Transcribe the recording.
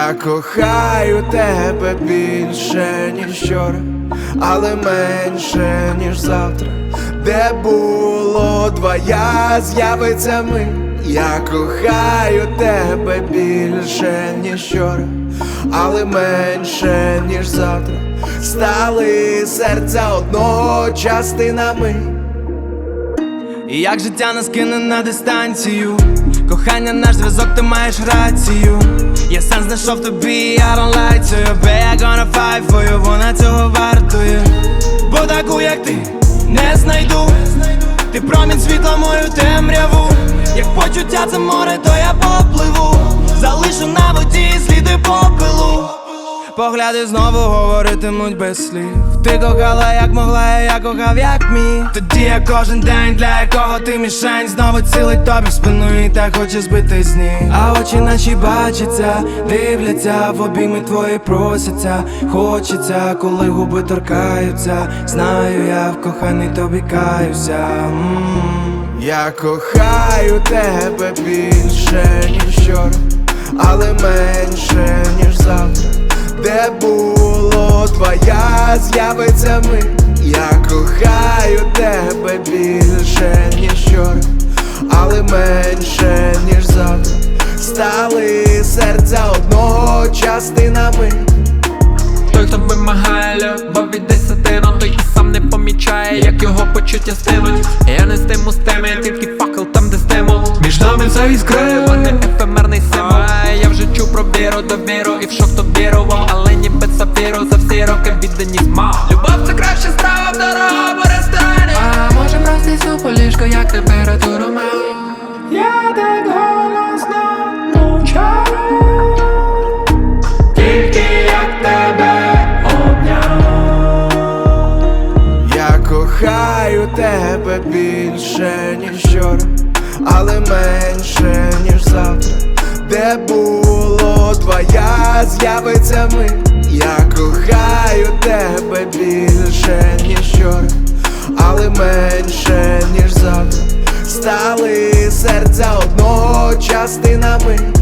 Я кохаю тебе більше, ніж вчора, але менше, ніж завтра. Де було двоя, з'явиться ми. Я кохаю тебе більше, ніж вчора, але менше, ніж завтра. Стали серця одного частинами. І як життя нас кине на дистанцію, кохання наш зв'язок, ти маєш рацію. Я сам знайшов тобі, I don't lie to you, babe, I gonna fight for you, вона цього вартує. Бо таку, як ти, не знайду. Ти промінь світла, мою темряву. Як почуття це море, то я попливу. Залишу на воді сліди попелу. Погляди знову говоритимуть без слів. Ти кохала як могла, я кохав як міг. Тоді я кожен день, для якого ти мішень, знову цілить тобі в спину і так хоче збити з ніг. А очі наші бачаться, дивляться, в обійми твої просяться. Хочеться, коли губи торкаються. Знаю, я в коханні тобі каюся. Я кохаю тебе більше, ніж вчора, але менше, ніж завтра. Де було твоя, з'явиться ми. Я кохаю тебе більше, ніж вчора, але менше, ніж завтра. Стали серця одного частинами. Той, хто вимагає любов від десятину, той, хто сам не помічає, як його почуття стинуть. Я не стиму з теми, тільки факел там, де стимул. Між нами це іскри, а не ефемерний символ. Я вже чув про віру, довіру і в шок то вірував, але ніби сапіру за всі роки відданість мав. Любов це краща страва в дорогому ресторані. А може простий суп у ліжко, як температуру мав. Я так голосно мовчав, тільки як тебе обняв. Я кохаю тебе більше, ніж вчора, але менше, ніж завтра. Де було твоя, з'явиться ми. Я кохаю тебе більше, ніж вчора, але менше, ніж завтра. Стали серця одного частинами.